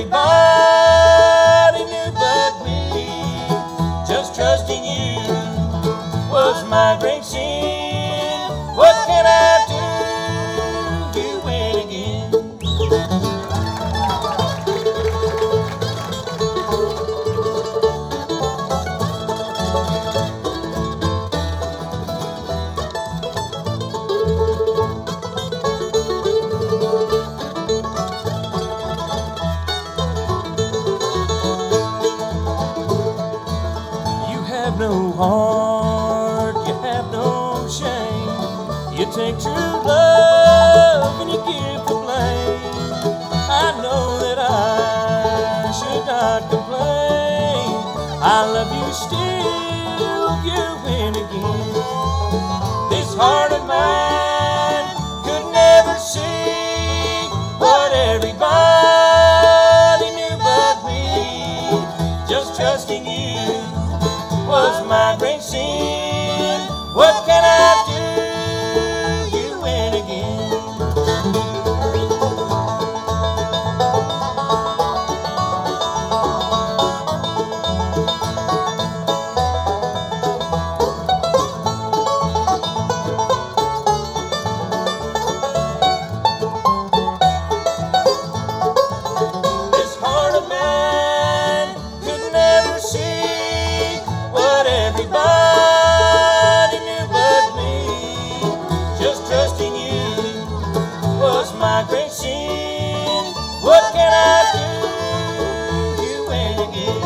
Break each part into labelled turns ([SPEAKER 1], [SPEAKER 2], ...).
[SPEAKER 1] everybody knew but me. Just trusting you was my great sin. What can I do? You win again. You have no heart, you have no shame. You take true love and you give the blame. I know that I should not complain. I love you still, you win again. This heart of mine could never see what everybody knew but me. Just trusting you was my great sin. What can I do? You win again. This heart of mine could never see what everybody knew but me. Just trusting you was my great sin. What can I do? You win again.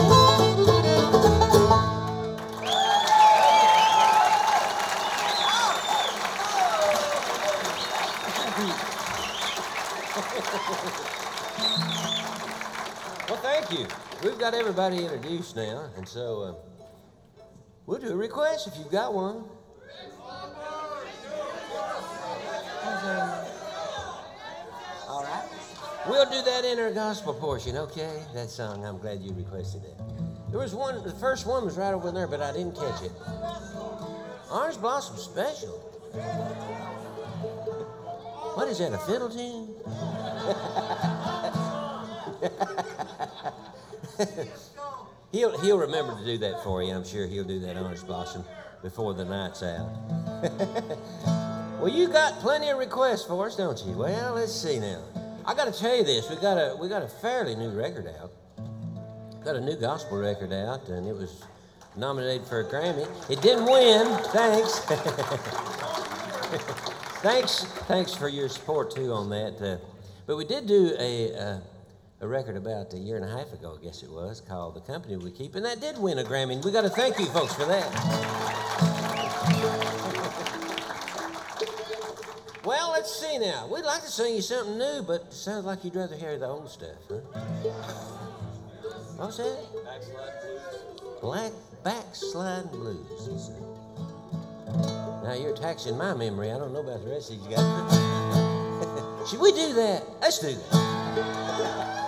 [SPEAKER 1] Well, thank you. We've got everybody introduced now, and so we'll do a request if you've got one. All right. We'll do that in our gospel portion, okay? That song, I'm glad you requested it. There was one, the first one was right over there, but I didn't catch it. Orange Blossom Special. What is that, a fiddle tune? He'll remember to do that for you. I'm sure he'll do that Orange Blossom before the night's out. Well, you got plenty of requests for us, don't you? Well, let's see now. I got to tell you this. We got a fairly new record out. Got a new gospel record out, and it was nominated for a Grammy. It didn't win. Thanks. Thanks for your support too on that. But we did do a record about a year and a half ago, I guess it was, called The Company We Keep, and that did win a Grammy. And we got to thank you folks for that. Well, let's see now. We'd like to sing you something new, but it sounds like you'd rather hear the old stuff, huh? What's that? Backsliding Blues, he said. Now, you're taxing my memory. I don't know about the rest of you guys. Should we do that? Let's do that.